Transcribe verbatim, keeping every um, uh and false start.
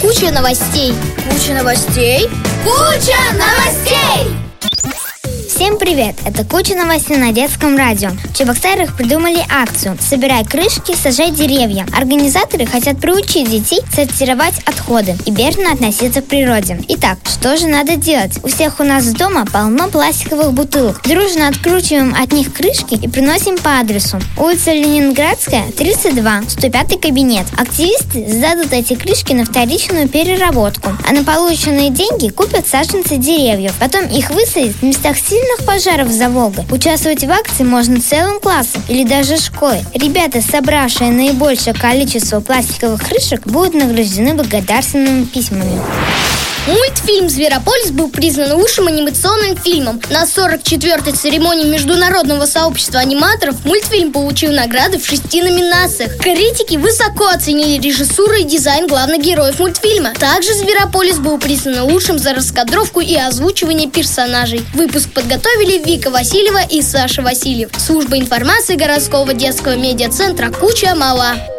куча новостей. Куча новостей? Куча новостей! Всем привет! Это Куча новостей на детском радио. В Чебоксарах придумали акцию «Собирай крышки, сажай деревья». Организаторы хотят приучить детей сортировать отходы и бережно относиться к природе. Итак, что же надо делать? У всех у нас дома полно пластиковых бутылок. Дружно откручиваем от них крышки и приносим по адресу: улица Ленинградская, тридцать два, сто пятый кабинет. Активисты сдадут эти крышки на вторичную переработку, а на полученные деньги купят саженцы деревьев. Потом их высадят в местах сильных пожаров за Волгой. Участвовать в акции можно целым классом или даже школой. Ребята, собравшие наибольшее количество пластиковых крышек, будут награждены благодарственными письмами. Мультфильм «Зверополис» был признан лучшим анимационным фильмом. На сорок четвёртой церемонии Международного сообщества аниматоров мультфильм получил награды в шести номинациях. Критики высоко оценили режиссуру и дизайн главных героев мультфильма. Также «Зверополис» был признан лучшим за раскадровку и озвучивание персонажей. Выпуск подготовили Вика Васильева и Саша Васильев. Служба информации городского детского медиацентра «Куча Мала».